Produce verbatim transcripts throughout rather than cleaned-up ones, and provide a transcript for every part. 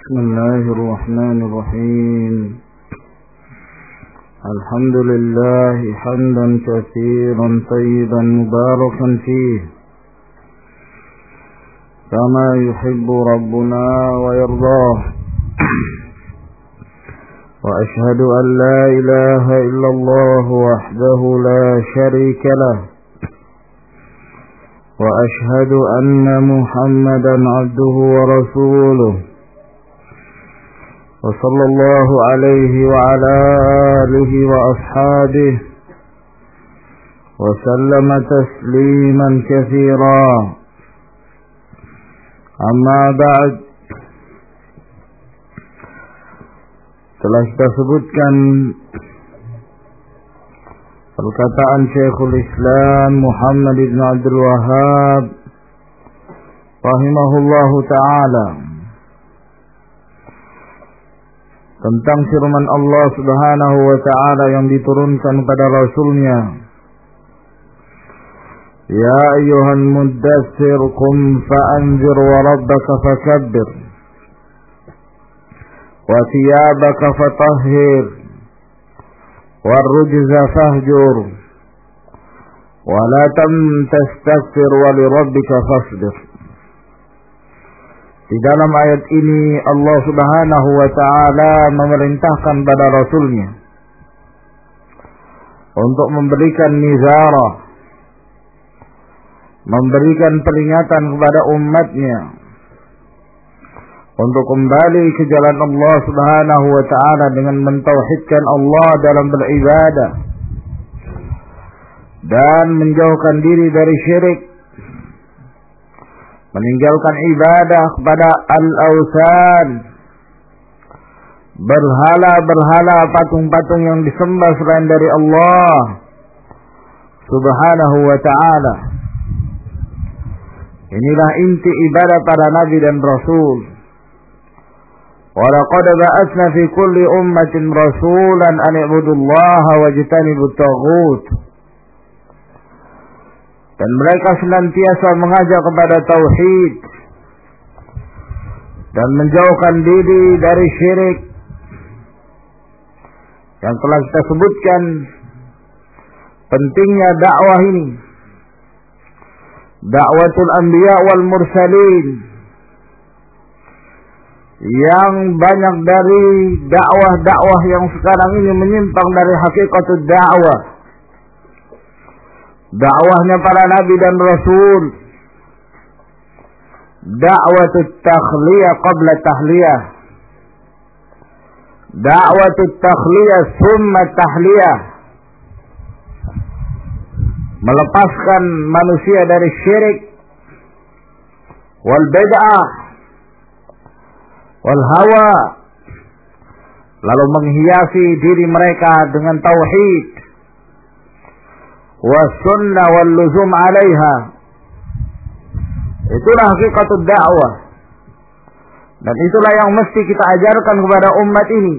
بسم الله الرحمن الرحيم الحمد لله حمدا كثيرا طيبا مباركا فيه كما يحب ربنا ويرضاه وأشهد أن لا إله إلا الله وحده لا شريك له وأشهد أن محمدا عبده ورسوله وصلى الله عليه وعلى آله وأصحابه وسلم تسليما كثيرا أما بعد. Telah kita sebutkan perkataan Syekhul Islam Muhammad ibn Abdul Wahhab rahimahullahu ta'ala tentang firman Allah subhanahu wa ta'ala yang diturunkan pada Rasulnya, Ya ayyuhan muddathir qum fa'anzir wa rabbaka fakabbir wa thiyabaka fatahhir warrujza fahjur wa la tamtastaghfir wa lirabbika fasbir. Di dalam ayat ini Allah subhanahu wa ta'ala memerintahkan pada Rasulnya untuk memberikan nizarah, memberikan peringatan kepada umatnya untuk kembali ke jalan Allah subhanahu wa ta'ala dengan mentauhidkan Allah dalam beribadah dan menjauhkan diri dari syirik, meninggalkan ibadah kepada al-awsan, berhala-berhala, patung-patung yang disembah selain dari Allah subhanahu wa ta'ala. Inilah inti ibadah para nabi dan rasul. وَلَقَدْ بَعَثْنَا فِي كُلِّ أُمَّةٍ رَسُولًا أَنِ اعْبُدُوا اللَّهَ وَاجْتَنِبُوا الطَّاغُوتَ. Dan mereka senantiasa mengajak kepada tauhid dan menjauhkan diri dari syirik. Yang telah kita sebutkan pentingnya dakwah ini, dakwatul anbiya wal mursalin, yang banyak dari dakwah-dakwah yang sekarang ini menyimpang dari hakikatul dakwah. Dakwahnya para nabi dan rasul, dakwatut takhliyah qabla tahliyah, dakwatut takhliyah summa tahliyah, melepaskan manusia dari syirik wal bid'ah wal hawa, lalu menghiasi diri mereka dengan tauhid was sunnah wal luzum alaiha. Itulah hakikatul dakwah, dan itulah yang mesti kita ajarkan kepada umat ini.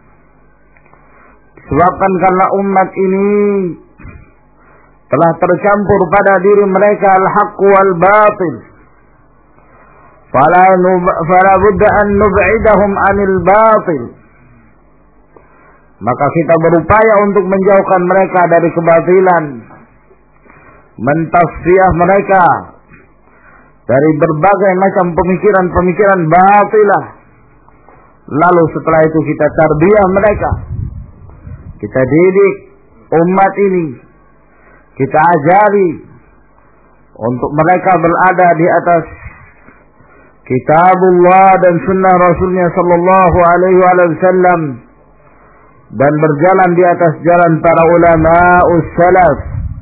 Sebabkan karena umat ini telah tercampur pada diri mereka al-haq wal batil, fala nub fala budda an nub'idahum anil batil. Maka kita berupaya untuk menjauhkan mereka dari kebatilan, mentasfiyah mereka dari berbagai macam pemikiran-pemikiran batilah. Lalu setelah itu kita tarbiyah mereka, kita didik umat ini, kita ajari untuk mereka berada di atas kitabullah dan sunnah Rasulnya sallallahu alaihi wasallam, dan berjalan di atas jalan para ulama'us salaf.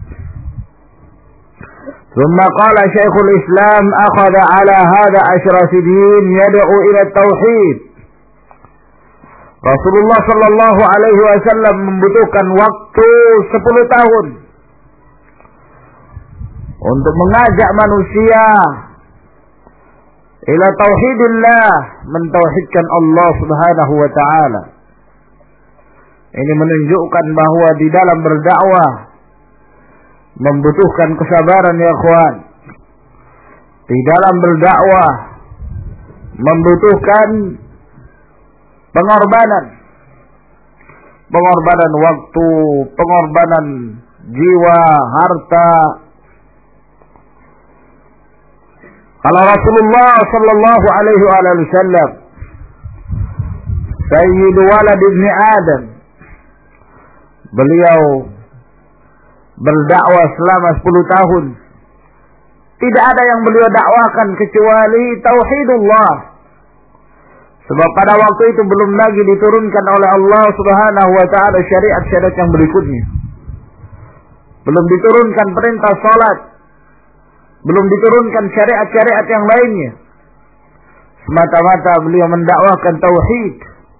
ثم قال شيخ الإسلام أخذ على هذا عشر سنين يدعو إلى التوحيد. Rasulullah sallallahu alaihi wasallam membutuhkan waktu sepuluh tahun untuk mengajak manusia ila tauhidillah, mentauhidkan Allah subhanahu wa ta'ala. Ini menunjukkan bahwa di dalam berdakwah membutuhkan kesabaran ya ikhwan. Di dalam berdakwah membutuhkan pengorbanan. Pengorbanan waktu, pengorbanan jiwa, harta. Kalau Rasulullah sallallahu alaihi wasallam, Sayyidu walad ibni Adam, beliau berdakwah selama sepuluh tahun. Tidak ada yang beliau dakwakan kecuali tauhidullah. Sebab pada waktu itu belum lagi diturunkan oleh Allah Subhanahu wa taala syariat-syariat yang berikutnya. Belum diturunkan perintah salat. Belum diturunkan syariat-syariat yang lainnya. Semata-mata beliau mendakwahkan tauhid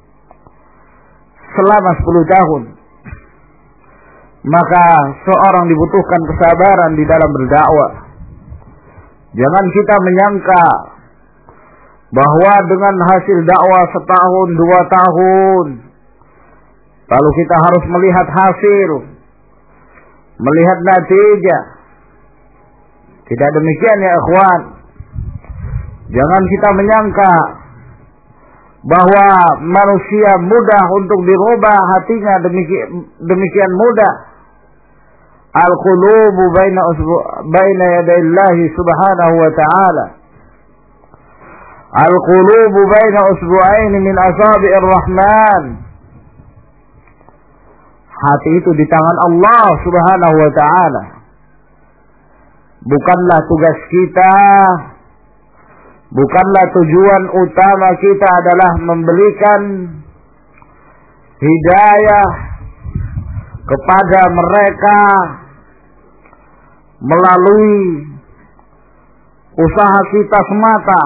selama sepuluh tahun. Maka seorang dibutuhkan kesabaran di dalam berdakwah. Jangan kita menyangka bahwa dengan hasil dakwah setahun, dua tahun, lalu kita harus melihat hasil, melihat natijah. Tidak demikian ya ikhwan. Jangan kita menyangka bahwa manusia mudah untuk dirubah hatinya demikian, demikian mudah. Al-qulubu baina usbu' baina yaday Allah subhanahu wa ta'ala. Al-qulubu baina usbu'ain min asabi'ir rahman. Hati itu di tangan Allah subhanahu wa ta'ala. Bukanlah tugas kita, bukanlah tujuan utama kita adalah memberikan hidayah kepada mereka melalui usaha kita semata.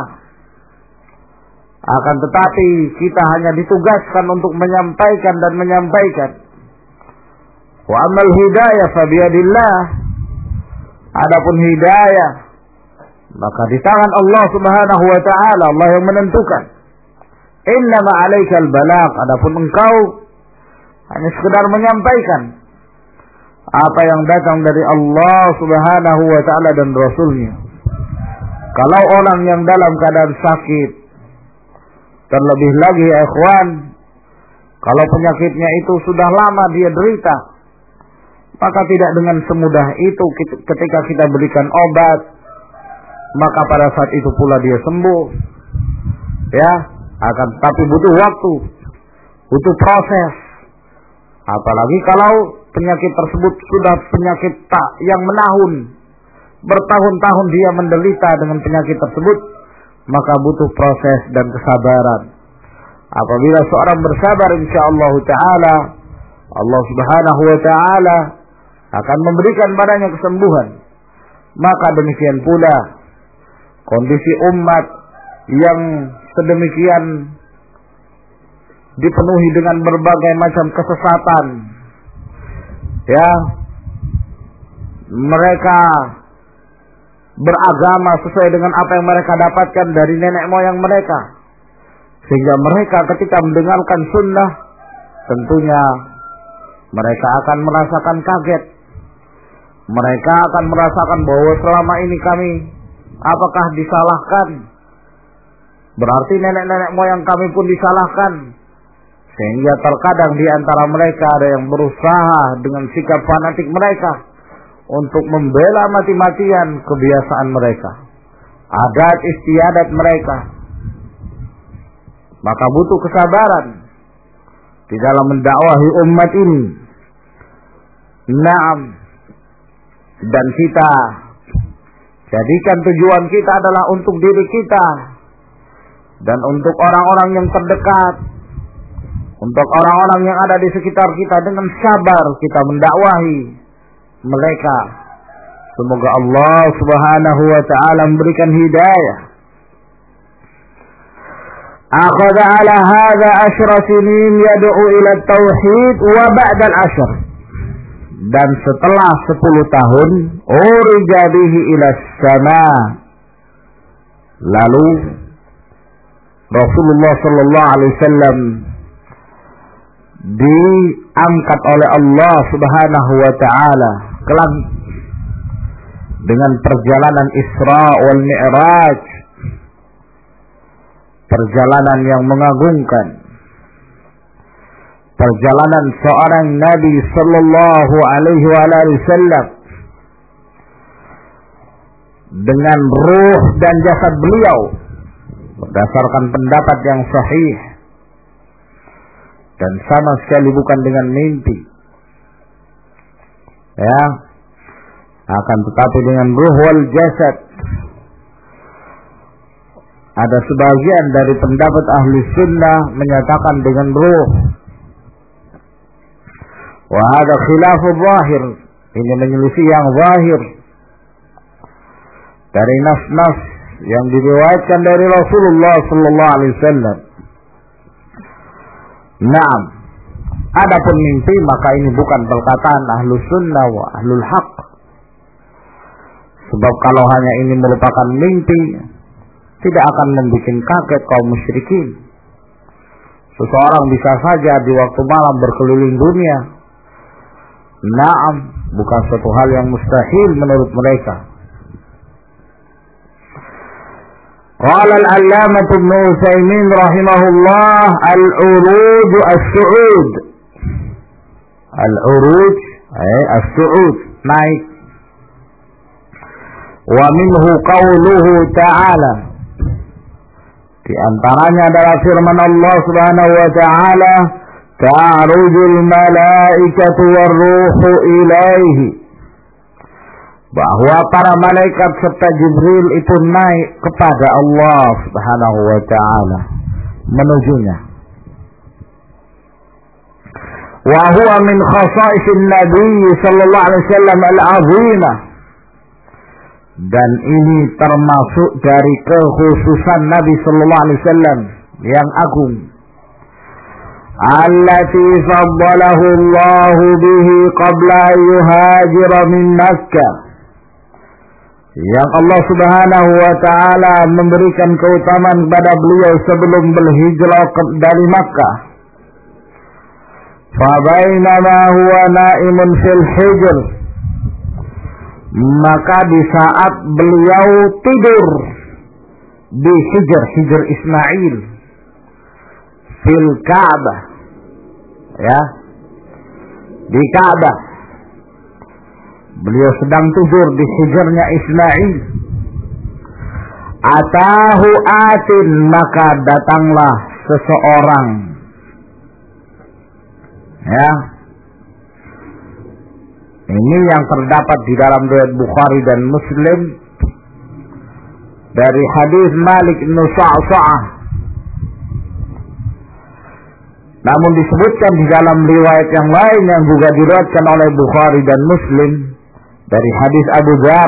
Akan tetapi kita hanya ditugaskan untuk menyampaikan dan menyampaikan. Wa amal hidayah fa biyadillah. Adapun hidayah maka di tangan Allah Subhanahu wa taala, Allah yang menentukan. Innama 'alaikal balagh. Adapun engkau hanya sekedar menyampaikan apa yang datang dari Allah Subhanahu wa taala dan Rasulnya. Kalau orang yang dalam keadaan sakit, terlebih lagi ya ikhwan, kalau penyakitnya itu sudah lama dia derita, maka tidak dengan semudah itu ketika kita berikan obat, maka pada saat itu pula dia sembuh. Ya, akan tapi butuh waktu, butuh proses. Apalagi kalau penyakit tersebut sudah penyakit tak yang menahun, bertahun-tahun dia menderita dengan penyakit tersebut, maka butuh proses dan kesabaran. Apabila seorang bersabar, insyaallah taala Allah Subhanahu wa taala akan memberikan padanya kesembuhan. Maka demikian pula kondisi umat yang sedemikian dipenuhi dengan berbagai macam kesesatan. Ya, mereka beragama sesuai dengan apa yang mereka dapatkan dari nenek moyang mereka, sehingga mereka ketika mendengarkan sunnah tentunya mereka akan merasakan kaget. Mereka akan merasakan bahwa selama ini kami apakah disalahkan? Berarti nenek-nenek moyang kami pun disalahkan. Sehingga terkadang di antara mereka ada yang berusaha dengan sikap fanatik mereka untuk membela mati-matian kebiasaan mereka, adat istiadat mereka. Maka butuh kesabaran di dalam mendakwahi umat ini. Naam. Dan kita jadikan tujuan kita adalah untuk diri kita dan untuk orang-orang yang terdekat, untuk orang-orang yang ada di sekitar kita. Dengan sabar kita mendakwahi mereka. Semoga Allah Subhanahu wa taala memberikan hidayah. Akhadha ala hadha ashra sinin yad'u ila tauhid wa ba'da al-ashr. Dan setelah sepuluh tahun urija bihi ila sama. Lalu Rasulullah sallallahu alaihi wasallam diangkat oleh Allah Subhanahu wa taala ke langit dengan perjalanan Isra wal Mi'raj, perjalanan yang mengagumkan. perjalanan seorang Nabi sallallahu alaihi wasallam dengan ruh dan jasad beliau berdasarkan pendapat yang sahih dan sama sekali bukan dengan mimpi, ya, akan tetapi dengan ruh wal jasad. Ada sebagian dari pendapat ahli sunnah menyatakan dengan ruh. Wa hada khilafu zahir, ini menyelisih yang zahir dari nas-nas yang diriwayatkan dari Rasulullah sallallahu alaihi wasallam. Naam, adapun mimpi maka ini bukan perkataan ahlu sunnah wa ahlul haq. Sebab kalau hanya ini merupakan mimpi, tidak akan membuat kaget kaum musyrikin. Seseorang bisa saja di waktu malam berkeliling dunia. Naam, bukan suatu hal yang mustahil menurut mereka. Qala al-allamah Ibnu Utsaimin rahimahullah, al-uruj as-su'ud. Al-uruj ay as-su'ud, naik. Wa minhu qawluhu ta'ala, di antaranya adalah firman Allah Subhanahu wa taala, ta'rujul malaikatu war-ruhu ilaihi, bahwa para malaikat serta Jibril itu naik kepada Allah Subhanahu wa taala menujunya. Wa huwa min khasaisin Nabi sallallahu alaihi wasallam al-'azimah, dan ini termasuk dari kekhususan Nabi sallallahu alaihi wasallam yang agung. Allati faddalahu Allah bihi qabla yuhajira min Makkah, yang Allah Subhanahu wa taala memberikan keutamaan kepada beliau sebelum berhijrah dari Makkah. Fa bainama huwa na'imun fil hijr, maka di saat beliau tidur di Hijr, Hijr Ismail, fil Ka'bah, ya, di Ka'bah, beliau sedang tidur di Hijrnya Ismail. Atahu atin, maka datanglah seseorang, ya. Ini yang terdapat di dalam riwayat Bukhari dan Muslim dari hadis Malik bin Sa'sa'ah. Namun disebutkan di dalam riwayat yang lain yang juga diriwayatkan oleh Bukhari dan Muslim dari hadis Abu Dzar,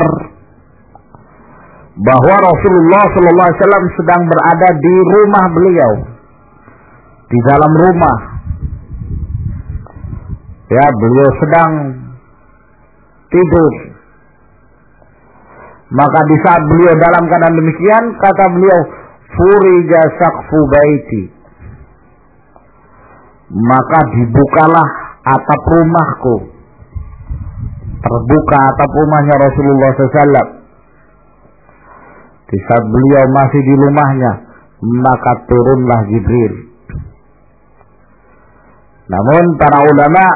bahwa Rasulullah sallallahu alaihi wasallam sedang berada di rumah beliau, di dalam rumah. Ya, beliau sedang tidur. Maka di saat beliau dalam keadaan demikian, kata beliau, furija saqfu baiti, maka dibukalah atap rumahku. Terbuka atap rumahnya Rasulullah sallallahu alaihi wasallam. Di saat beliau masih di rumahnya, maka turunlah Jibril. Namun para ulama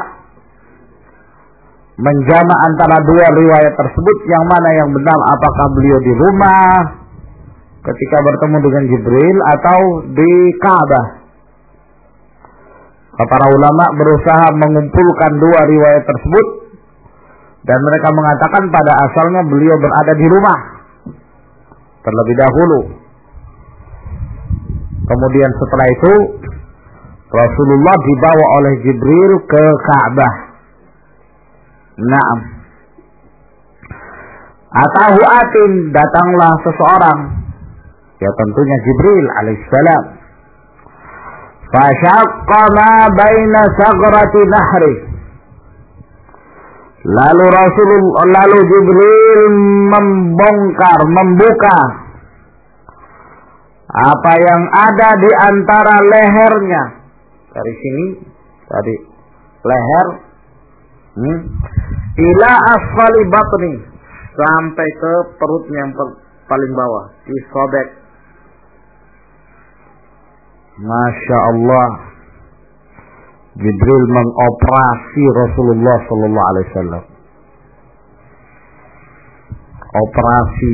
menjama antara dua riwayat tersebut, yang mana yang benar, apakah beliau di rumah ketika bertemu dengan Jibril atau di Ka'bah. Para ulama berusaha mengumpulkan dua riwayat tersebut, dan mereka mengatakan pada asalnya beliau berada di rumah terlebih dahulu. Kemudian setelah itu Rasulullah dibawa oleh Jibril ke Ka'bah. Naam. Atahu atin, datanglah seseorang, ya tentunya Jibril alaihissalam. Fashaqqa ma baina sagrati nahri, lalu Rasulullah, lalu Jibril membongkar, membuka apa yang ada di antara lehernya, dari sini, dari leher, hmm, ila asfali batni, sampai ke perutnya yang paling bawah, disobek. Masya Allah. Jibril mengoperasi Rasulullah sallallahu alaihi wasallam. Operasi.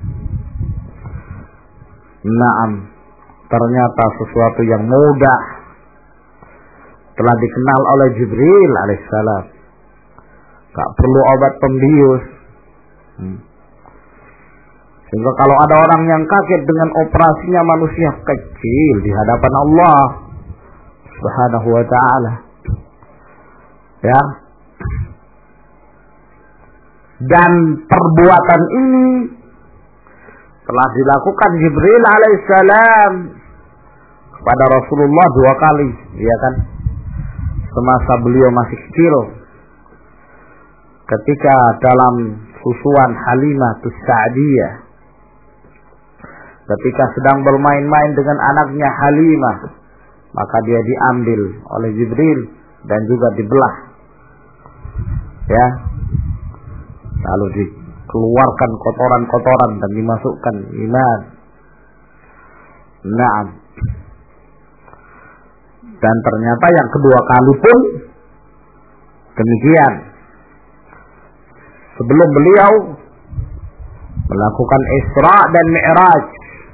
Naam, ternyata sesuatu yang mudah telah dikenal oleh Jibril alaihissalam. Gak perlu obat pembius. Hmm. Sehingga kalau ada orang yang kaget dengan operasinya manusia kecil di hadapan Allah Subhanahu wa ta'ala, ya, dan perbuatan ini telah dilakukan Jibril alaihissalam kepada Rasulullah dua kali, ya kan? Semasa beliau masih kecil, ketika dalam susuan Halimah Tus-Sa'diyah, ketika sedang bermain-main dengan anaknya Halimah, maka dia diambil oleh Jibril dan juga dibelah, ya, lalu dikeluarkan kotoran-kotoran dan dimasukkan iman. Naam. Dan ternyata yang kedua kali pun demikian. Sebelum beliau melakukan Isra dan Mi'raj,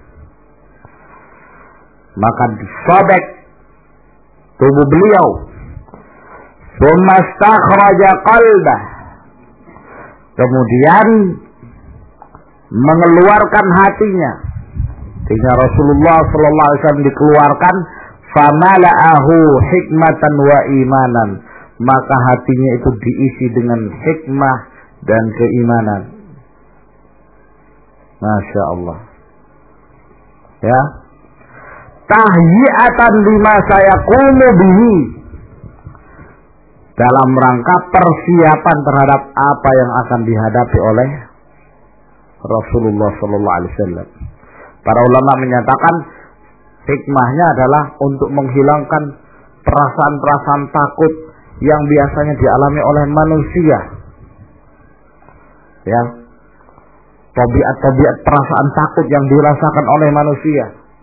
maka disobek tubuh beliau, tsumma istakhraja qalbah, kemudian mengeluarkan hatinya, sehingga Rasulullah sallallahu alaihi wasallam dikeluarkan, famala'ahu hikmatan wa imanan, maka hatinya itu diisi dengan hikmah dan keimanan. Masya Allah, ya. Tahyi'atan lima sayaqumu bihi, dalam rangka persiapan terhadap apa yang akan dihadapi oleh Rasulullah sallallahu alaihi wasallam. Para ulama menyatakan hikmahnya adalah untuk menghilangkan perasaan-perasaan takut yang biasanya dialami oleh manusia, ya, tabiat-tabiat perasaan takut yang dirasakan oleh manusia.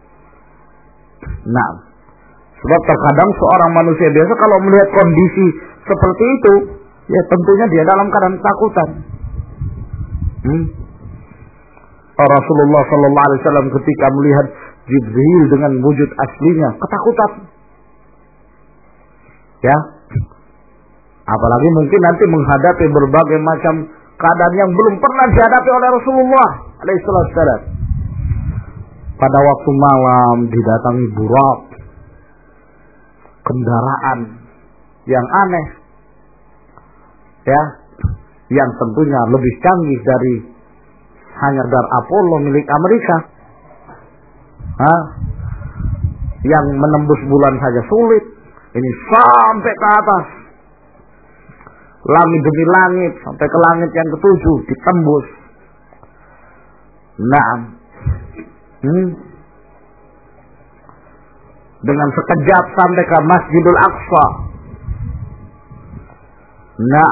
Nah, sebab terkadang seorang manusia biasa kalau melihat kondisi seperti itu, ya tentunya dia dalam keadaan ketakutan. Hmm? Rasulullah sallallahu alaihi wasallam ketika melihat Jibril dengan wujud aslinya ketakutan, ya. Apalagi mungkin nanti menghadapi berbagai macam keadaan yang belum pernah dihadapi oleh Rasulullah alaihi wasallam. Pada waktu malam didatangi burak, kendaraan yang aneh, ya, yang tentunya lebih canggih dari hanya dar Apollo milik Amerika, Hah? yang menembus bulan saja sulit, ini sampai ke atas, langit demi langit, sampai ke langit yang ketujuh ditembus. Nah, hmm? dengan sekejap sampai ke Masjidil Aqsa. Nah,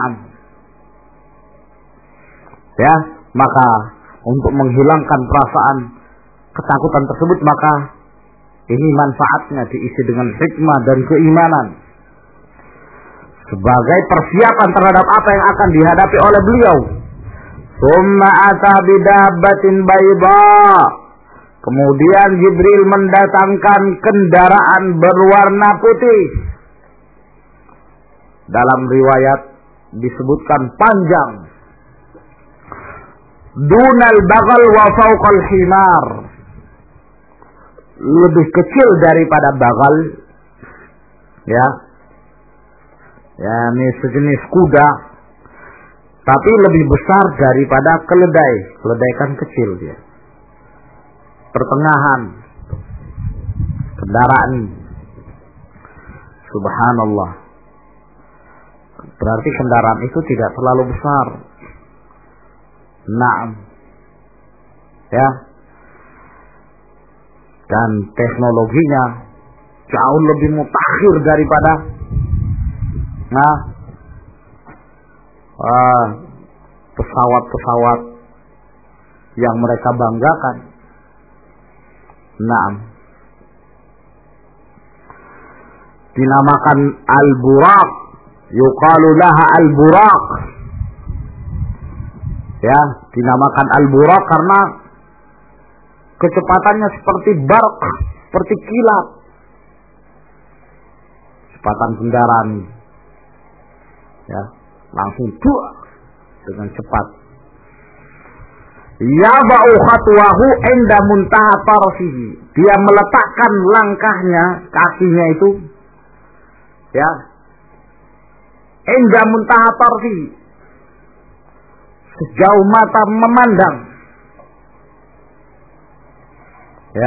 ya, maka untuk menghilangkan perasaan ketakutan tersebut, maka ini manfaatnya diisi dengan hikmah dan keimanan sebagai persiapan terhadap apa yang akan dihadapi oleh beliau. Summa ata bidabbatin bayda, kemudian Jibril mendatangkan kendaraan berwarna putih. Dalam riwayat disebutkan panjang, dunal bagal wa fawqal himar, lebih kecil daripada bagal, ya, ya ini sejenis kuda, tapi lebih besar daripada keledai. Keledai kan kecil dia, pertengahan kendaraan. Subhanallah, berarti kendaraan itu tidak terlalu besar. Naam, ya, dan teknologinya jauh lebih mutakhir daripada nah uh, pesawat-pesawat yang mereka banggakan. Naam. dinamakan Al-Buraq, yuqalu laha Al-Buraq. Ya, dinamakan Al-Buraq karena kecepatannya seperti barq, seperti kilat. Kecepatan kendaraan. Ya, langsung dua dengan cepat. Yaba'u khatwahu inda muntaha tarfihi. Dia meletakkan langkahnya, kakinya itu, ya, inda muntaha tarfihi, sejauh mata memandang. Ya,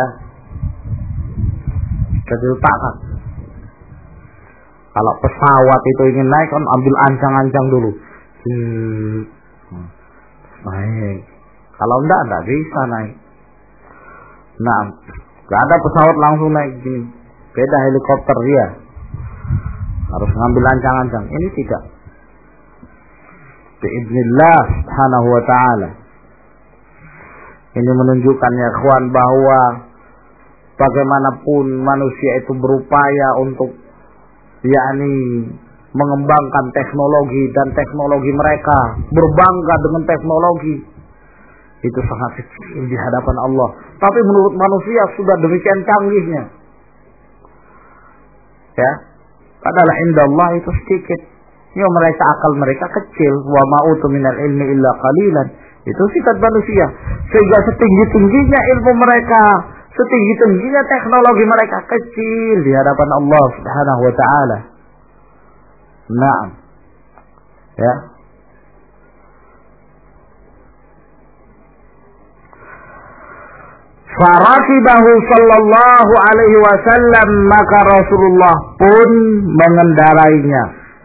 jadi letakkan. Kalau pesawat itu ingin naik kan ambil ancang-ancang dulu. Hmm. Naik. Kalau enggak, enggak bisa naik. Nah, enggak ada pesawat langsung naik gini. Beda helikopter dia. Harus ngambil ancang-ancang. Ini tidak. Bi'idznillah subhanahu wa ta'ala. Ini menunjukkan ya ikhwan bahwa bagaimanapun manusia itu berupaya untuk yakni mengembangkan teknologi dan teknologi mereka, berbangga dengan teknologi, itu sangat kecil di hadapan Allah. Tapi menurut manusia sudah demikian canggihnya. Ya, padahal indallah itu sedikit. Ya, mereka akal mereka kecil. Wa ma'utu minal ilmi illa qalilan. Itu sifat manusia. Sehingga setinggi-tingginya ilmu mereka, setinggi-tingginya teknologi mereka, kecil di hadapan Allah Subhanahu wa ta'ala. Naam. Ya. Farakibahu sallallahu alaihi wasallam, maka Rasulullah pun mengendarainya.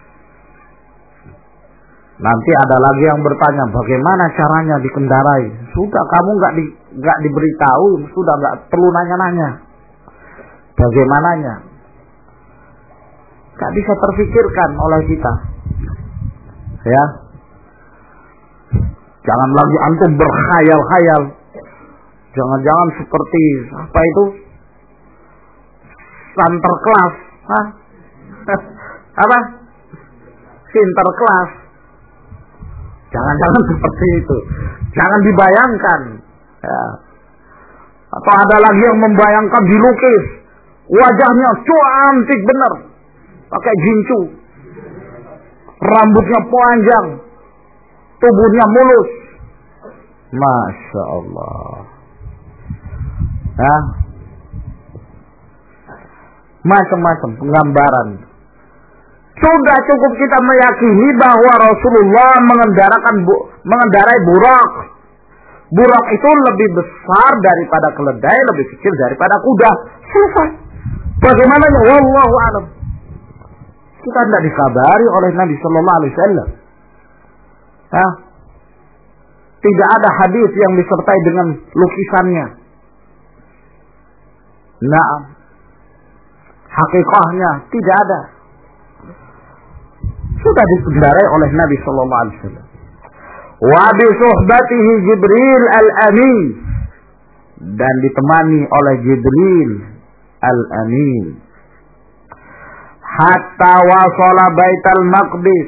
Nanti ada lagi yang bertanya, bagaimana caranya dikendarai? Sudah kamu nggak di, nggak diberitahu, sudah nggak perlu nanya-nanya. Bagaimananya? Nggak bisa terfikirkan oleh kita. Ya, jangan lagi antum berkhayal-khayal. Jangan-jangan seperti apa itu? Sinterklas, hah? Apa? Sinterklas. Jangan-jangan seperti itu. Jangan dibayangkan. Ya. Atau ada lagi yang membayangkan dilukis. Wajahnya cantik benar. Pakai gincu. Rambutnya panjang. Tubuhnya mulus. Masya Allah. Ya. Macam-macam penggambaran. Sudah cukup kita meyakini bahwa Rasulullah mengendarakan bu, mengendarai burak. Burak itu lebih besar daripada keledai, lebih kecil daripada kuda. Selesai. Bagaimana? Wallahu a'lam. Kita tidak dikabari oleh Nabi Sallallahu Alaihi Wasallam. Ya. Tidak ada hadis yang disertai dengan lukisannya. Nah, hakikahnya tidak ada. Sudah dikendarai oleh Nabi Sallallahu Alaihi Wasallam. Wa bi suhbatihi Jibril al-Amin, dan ditemani oleh Jibril al-Amin. Hatta wasala Baitul Maqdis,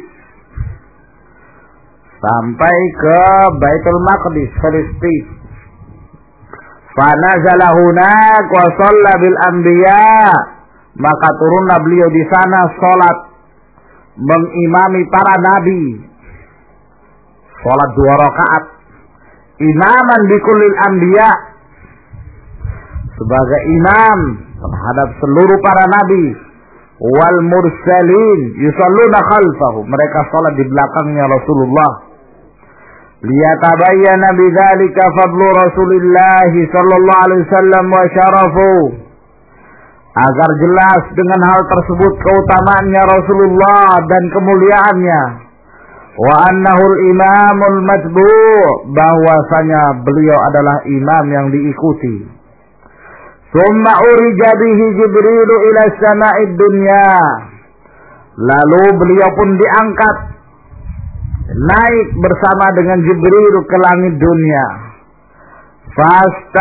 sampai ke Baitul Maqdis, Filistin. Fa nazala hunak wa shalla bil anbiya, maka turunlah beliau di sana salat mengimami para nabi, salat dua rakaat, imaman bikullil anbiya, sebagai imam terhadap seluruh para nabi, wal mursalin yusalluna khalfahu, mereka salat di belakangnya Rasulullah. Liyatabayyana bidzalika fadlu Rasulillah sallallahu alaihi wasallam wa syarafu, agar jelas dengan hal tersebut keutamaannya Rasulullah dan kemuliaannya. Wa annahul imamul matbu', bahwasanya beliau adalah imam yang diikuti. Summa urija bihi Jibril ila sama'id dunya, lalu beliau pun diangkat, naik bersama dengan Jibril ke langit dunia.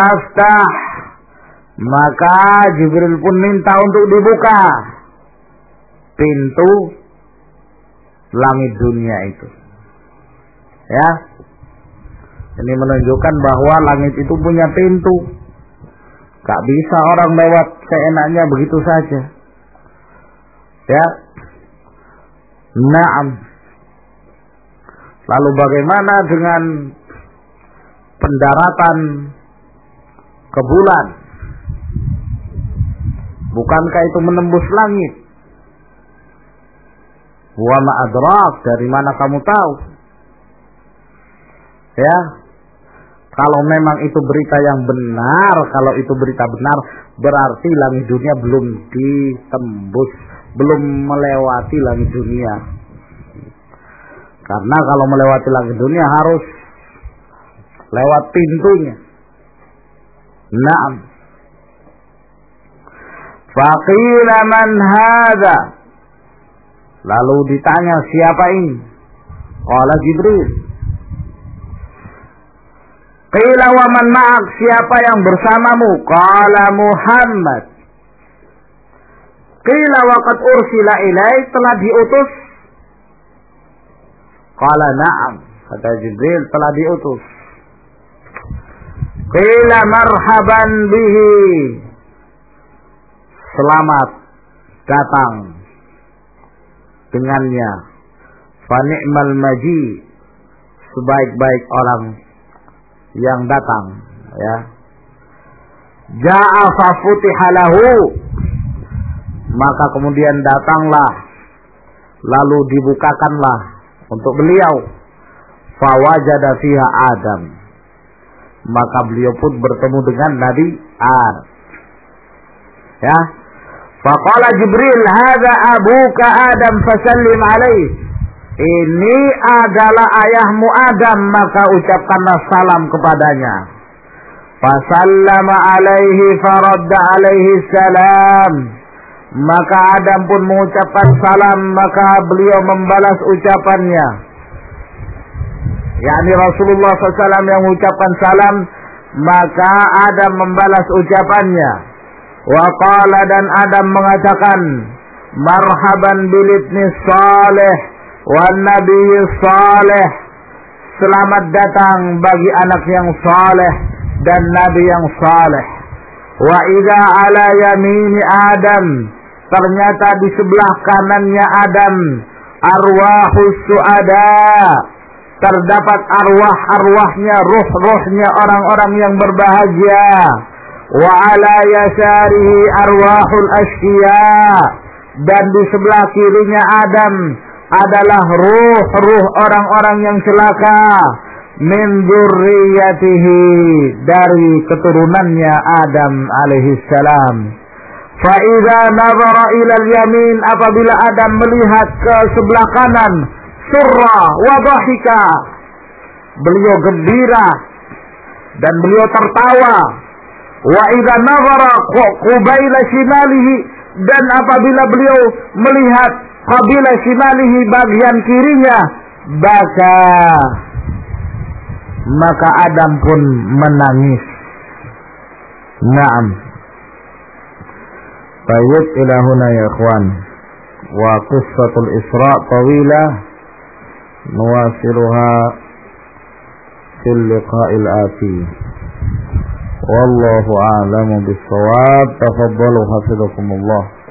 Fastaftah, maka Jibril pun minta untuk dibuka. pintu langit dunia itu. Ya. Ini menunjukkan bahwa langit itu punya pintu. Gak bisa orang lewat seenaknya begitu saja. Ya. Naam. Lalu bagaimana dengan pendaratan ke bulan? Bukankah itu menembus langit? Wa ma adrak, dari mana kamu tahu? Ya. Kalau memang itu berita yang benar, kalau itu berita benar, berarti langit dunia belum ditembus, belum melewati langit dunia. Karena kalau melewati langit dunia harus lewat pintunya. Naam. Faqila man hadza? Lalu ditanya, siapa ini? Qala Jibril. Qila wa man ma'ak? Siapa yang bersamamu? Qala Muhammad. Qila wa qad ursila ilaik? Telah diutus? Qala na'am. Kata Jibril, telah diutus. Qila marhaban bihi. Selamat datang dengannya. Fa ni'mal maji, sebaik-baik orang yang datang, ya. Ja'a fa futiha lahu, maka kemudian datanglah lalu dibukakanlah untuk beliau. Fa wajada fiha Adam, maka beliau pun bertemu dengan Nabi Adam. Ya. Faqala Jibril, hadza abuka Adam fasallim alaihi. Ini adalah ayahmu Adam, maka ucapkanlah salam kepadanya. Fasallama alaihi faradda alaihi salam. Maka Adam pun mengucapkan salam, maka beliau membalas ucapannya. yakni Rasulullah shallallahu alaihi wasallam yang mengucapkan salam, maka Adam membalas ucapannya. Wa qala, dan Adam mengatakan, marhaban bil ibni salih wan nabiy salih. Selamat datang bagi anak yang saleh dan nabi yang saleh. Wa idza ala yamini Adam, ternyata di sebelah kanannya Adam, arwahus suada, terdapat arwah-arwahnya, ruh-ruhnya orang-orang yang berbahagia. Wa ala yasarihi arwahul asqiya, dan di sebelah kirinya Adam adalah ruh-ruh orang-orang yang celaka. Min dzurriyyatihi, dari keturunannya Adam alaihi salam. Fa idza nazara ila al-yamin, apabila Adam melihat ke sebelah kanan, surra wa dhahika, beliau gembira dan beliau tertawa. Wa idza nazara qabaila shimalihi, dan apabila beliau melihat qabila shimalihi, bagian kirinya, baka, maka Adam pun menangis. Naam. Baik, ila huna ya ikhwan. Wa qissatul Isra tawilah, nuwasiluha fil liqa'il ati. Wallahu a'lamu bis-shawab. Tafaddalu hafizakumullah.